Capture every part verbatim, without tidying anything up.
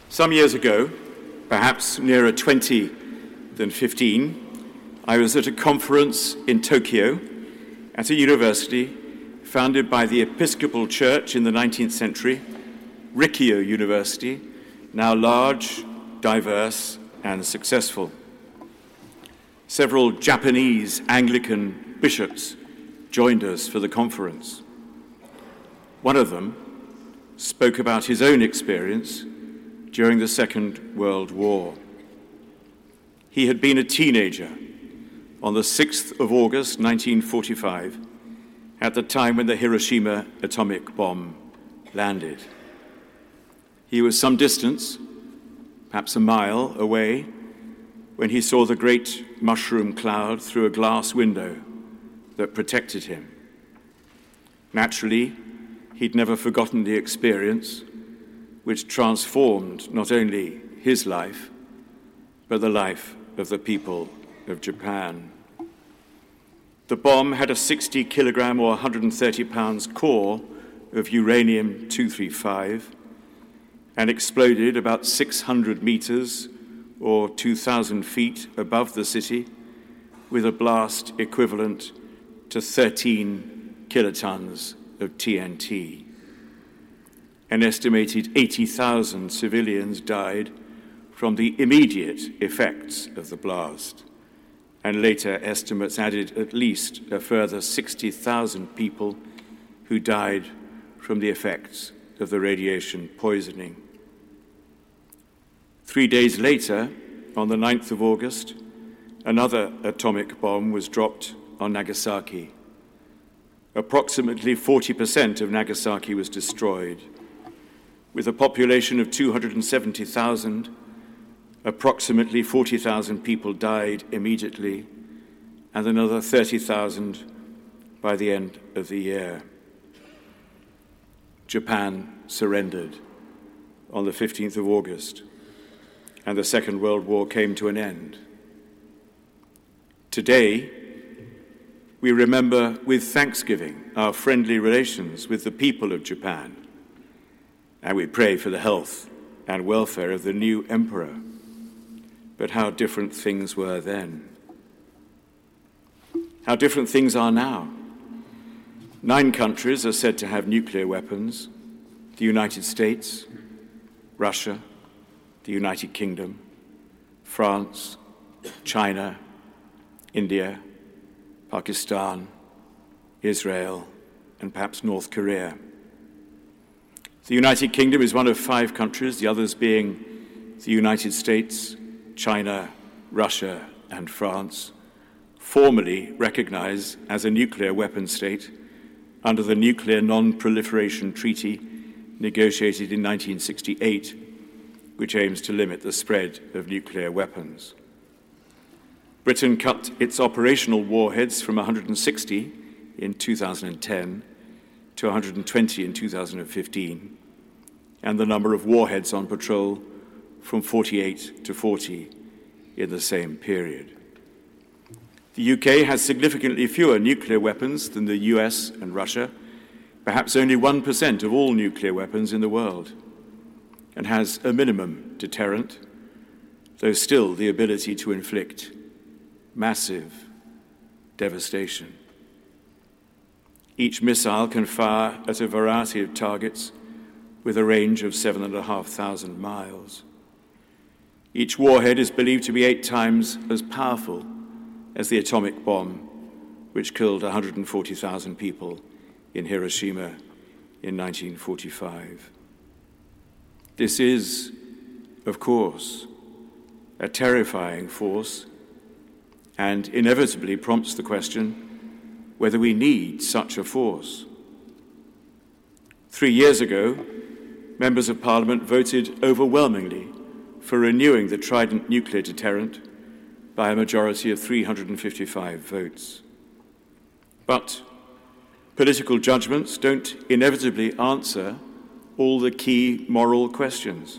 Some years ago, perhaps nearer twenty than fifteen, I was at a conference in Tokyo at a university founded by the Episcopal Church in the nineteenth century, Rikkyō University, now large, diverse, and successful. Several Japanese Anglican bishops joined us for the conference. One of them spoke about his own experience during the Second World War. He had been a teenager on the sixth of August, nineteen forty-five, at the time when the Hiroshima atomic bomb landed. He was some distance, perhaps a mile away, when he saw the great mushroom cloud through a glass window that protected him. Naturally, he'd never forgotten the experience, which transformed not only his life, but the life of the people of Japan. The bomb had a sixty kilogram or one hundred thirty pounds core of uranium two thirty-five and exploded about six hundred meters or two thousand feet above the city with a blast equivalent to thirteen kilotons of T N T. An estimated eighty thousand civilians died from the immediate effects of the blast, and later estimates added at least a further sixty thousand people who died from the effects of the radiation poisoning. Three days later, on the ninth of August, another atomic bomb was dropped on Nagasaki. Approximately forty percent of Nagasaki was destroyed. With a population of two hundred seventy thousand, approximately forty thousand people died immediately, and another thirty thousand by the end of the year. Japan surrendered on the fifteenth of August, and the Second World War came to an end. Today, we remember with thanksgiving our friendly relations with the people of Japan, and we pray for the health and welfare of the new emperor. But how different things were then. How different things are now. Nine countries are said to have nuclear weapons: the United States, Russia, the United Kingdom, France, China, India, Pakistan, Israel, and perhaps North Korea. The United Kingdom is one of five countries, the others being the United States, China, Russia, and France, formally recognized as a nuclear weapon state under the Nuclear Non-Proliferation Treaty negotiated in nineteen sixty-eight, which aims to limit the spread of nuclear weapons. Britain cut its operational warheads from one hundred sixty in two thousand ten to one hundred twenty in two thousand fifteen, and the number of warheads on patrol from forty-eight to forty in the same period. The U K has significantly fewer nuclear weapons than the U S and Russia, perhaps only one percent of all nuclear weapons in the world, and has a minimum deterrent, though still the ability to inflict massive devastation. Each missile can fire at a variety of targets with a range of seven and a half thousand miles. Each warhead is believed to be eight times as powerful as the atomic bomb, which killed one hundred forty thousand people in Hiroshima in nineteen forty-five. This is, of course, a terrifying force, and inevitably prompts the question whether we need such a force. Three years ago, members of Parliament voted overwhelmingly for renewing the Trident nuclear deterrent by a majority of three hundred fifty-five votes. But political judgments don't inevitably answer all the key moral questions.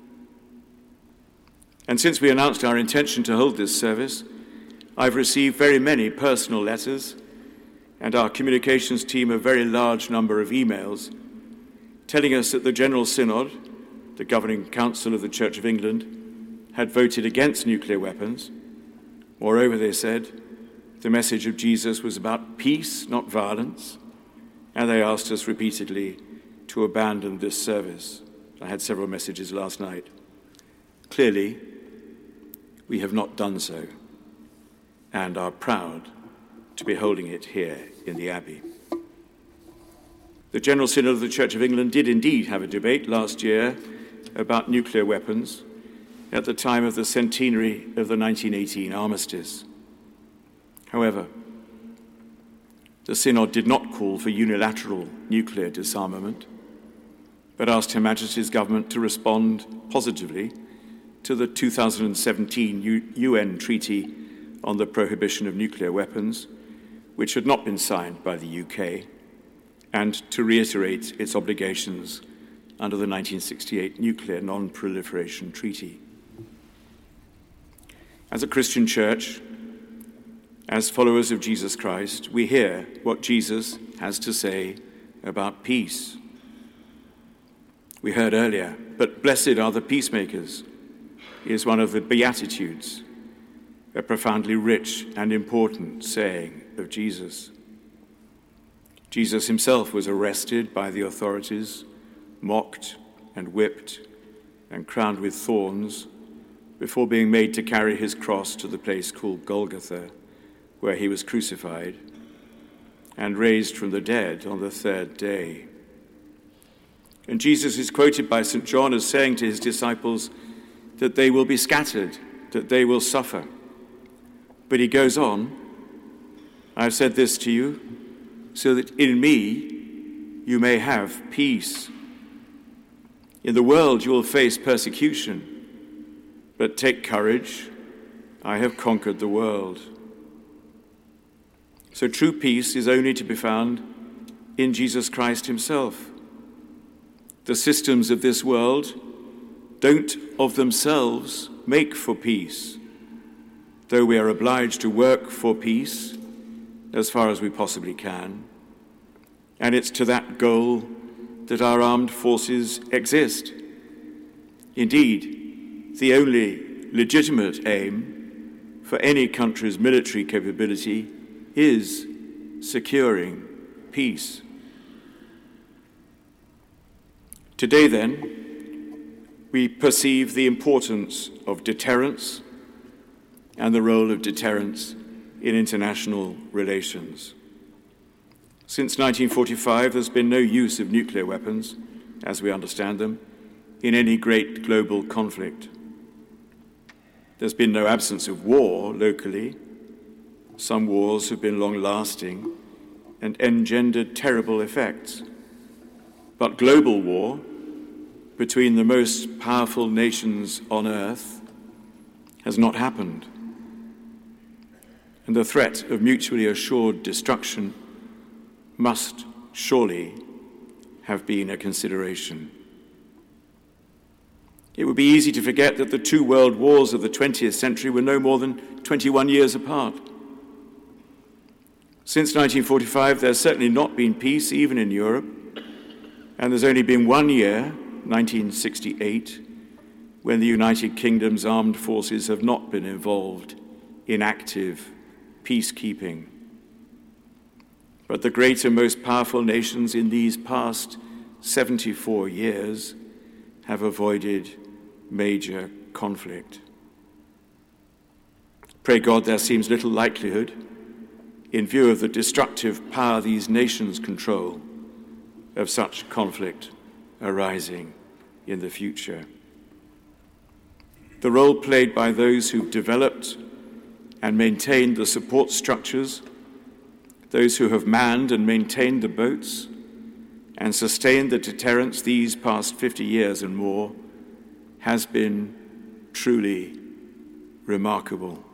And since we announced our intention to hold this service, I've received very many personal letters and our communications team a very large number of emails telling us that the General Synod, the Governing Council of the Church of England, had voted against nuclear weapons. Moreover, they said, the message of Jesus was about peace, not violence, and they asked us repeatedly to abandon this service. I had several messages last night. Clearly, we have not done so, and are proud to be holding it here in the Abbey. The General Synod of the Church of England did indeed have a debate last year about nuclear weapons at the time of the centenary of the nineteen eighteen armistice. However, the Synod did not call for unilateral nuclear disarmament, but asked Her Majesty's government to respond positively to the two thousand seventeen U N Treaty on the Prohibition of Nuclear Weapons, which had not been signed by the U K, and to reiterate its obligations under the nineteen sixty-eight Nuclear Non-Proliferation Treaty. As a Christian church, as followers of Jesus Christ, we hear what Jesus has to say about peace. We heard earlier, but blessed are the peacemakers, is one of the Beatitudes, a profoundly rich and important saying of Jesus. Jesus himself was arrested by the authorities, mocked and whipped and crowned with thorns before being made to carry his cross to the place called Golgotha, where he was crucified and raised from the dead on the third day. And Jesus is quoted by Saint John as saying to his disciples that they will be scattered, that they will suffer. But he goes on, I have said this to you, so that in me you may have peace. In the world you will face persecution, but take courage, I have conquered the world. So true peace is only to be found in Jesus Christ himself. The systems of this world don't of themselves make for peace, though we are obliged to work for peace as far as we possibly can. And it's to that goal that our armed forces exist. Indeed, the only legitimate aim for any country's military capability is securing peace. Today, then, we perceive the importance of deterrence and the role of deterrence in international relations. Since nineteen forty-five, there's been no use of nuclear weapons, as we understand them, in any great global conflict. There's been no absence of war locally. Some wars have been long-lasting and engendered terrible effects. But global war between the most powerful nations on earth has not happened. And the threat of mutually assured destruction must surely have been a consideration. It would be easy to forget that the two world wars of the twentieth century were no more than twenty-one years apart. Since nineteen forty-five, there's certainly not been peace, even in Europe, and there's only been one year, nineteen sixty-eight, when the United Kingdom's armed forces have not been involved in active peacekeeping. But the greater, most powerful nations in these past seventy-four years have avoided major conflict. Pray God there seems little likelihood, in view of the destructive power these nations control, of such conflict arising in the future. The role played by those who've developed and maintained the support structures, those who have manned and maintained the boats and sustained the deterrence these past fifty years and more, has been truly remarkable.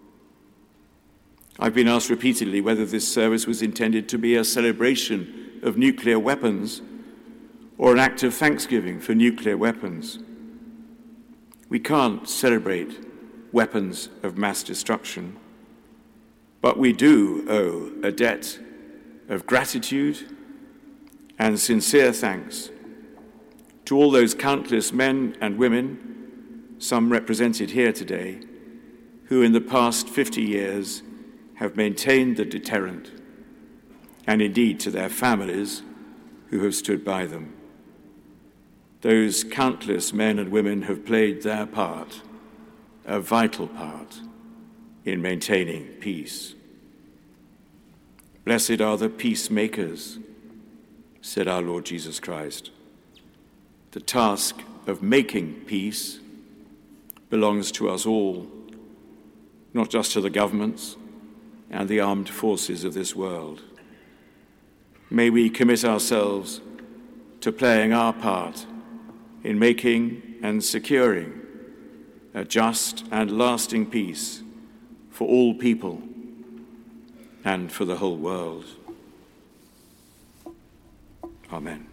I've been asked repeatedly whether this service was intended to be a celebration of nuclear weapons or an act of thanksgiving for nuclear weapons. We can't celebrate weapons of mass destruction, but we do owe a debt of gratitude and sincere thanks to all those countless men and women, some represented here today, who in the past fifty years have maintained the deterrent, and indeed to their families who have stood by them. Those countless men and women have played their part, a vital part, in maintaining peace. Blessed are the peacemakers, said our Lord Jesus Christ. The task of making peace belongs to us all, not just to the governments and the armed forces of this world. May we commit ourselves to playing our part in making and securing a just and lasting peace for all people and for the whole world. Amen.